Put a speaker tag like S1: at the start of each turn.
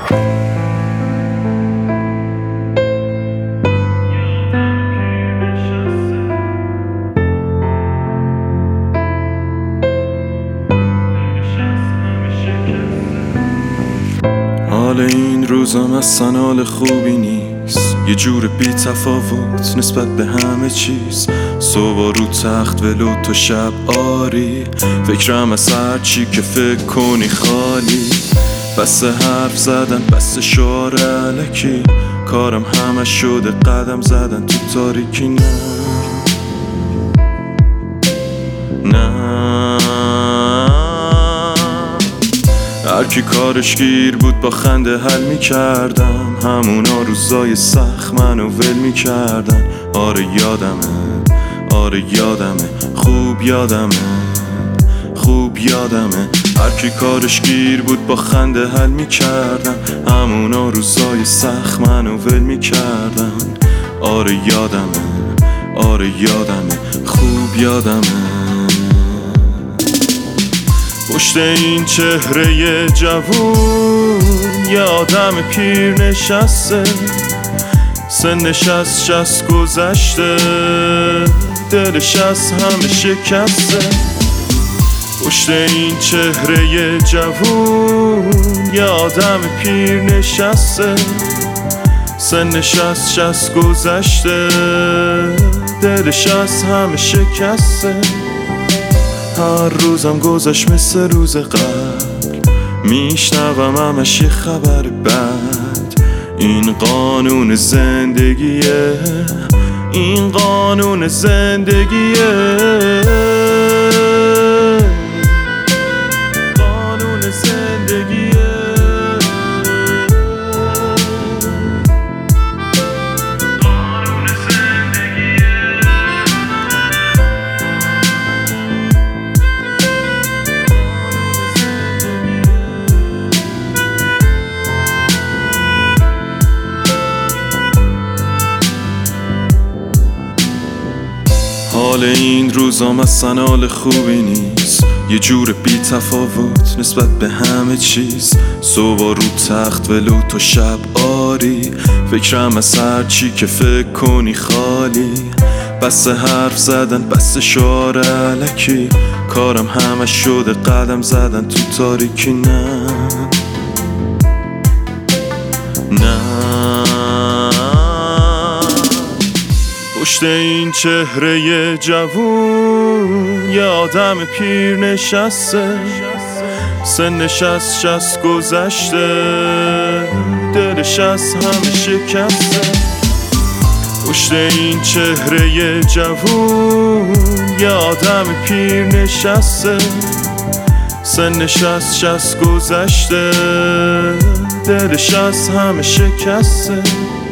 S1: حال این روزم اصلا حال خوبی نیست، یه جور بی تفاوت نسبت به همه چیز. صبح رو تخت ولو تو شب آری، فکرم از هر چی که فکر کنی خالی. بس حرف زدن، بس شعار الکی، کارم همه شده قدم زدن تو تاریکی. نه هر کی کارش گیر بود با خنده حل میکردم، همونا روزای سخت منو ول میکردن. آره یادمه، خوب یادمه هر کی کارش گیر بود با خنده حل میکردم، همونا روزای سخت منو ول میکردن. آره یادمه، خوب یادمه. پشت این چهره جوون یه آدم پیر نشسته، سنش از 60 گذشته، دلش از همه شکسته. پشت این چهره جوون یه آدم پیر نشسته، سنش از 60 گذشته، دلش از همه شکسته. هر روزم گذشت مثل روز قبل، میشنوم همش یه خبر بد. این قانون زندگیه، این قانون زندگیه، قانون زندگیه. حال این روزام اصلا حال خوبی نیست، یه جور بی تفاوت نسبت به همه چیز. صبح رو تخت ولو تو شب آری، فکرم از هر چی که فکر کنی خالی. بس حرف زدن، بس شعار الکی، کارم همه شده قدم زدن تو تاریکی. نه پشت این چهره جوون یه آدم پیر نشسته، سنش از 60 گذشته، دلش از همه شکسته. پشت این چهره جوون یه آدم پیر نشسته، سنش از 60 گذشته، دلش از همه شکسته.